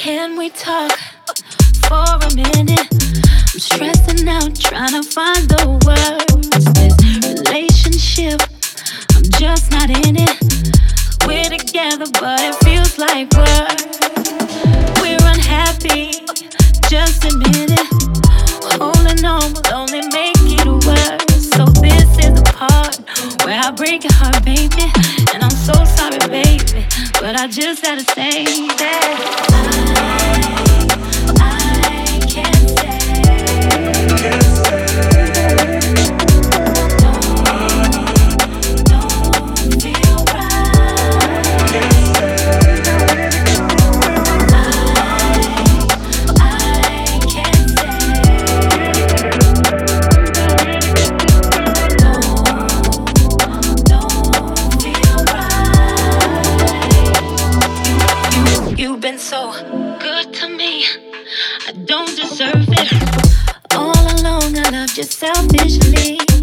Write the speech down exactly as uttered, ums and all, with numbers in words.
Can we talk for a minute? I'm stressing out, trying to find the words. This relationship, I'm just not in it. We're together, but it feels like we're We're unhappy, just admit it. Holding on will only make it worse. So this is the part where I break your heart, baby. And I'm so sorry, baby, but I just gotta say that I, I can't say, can't say. You've been so good to me, I don't deserve it. All along I loved you selfishly.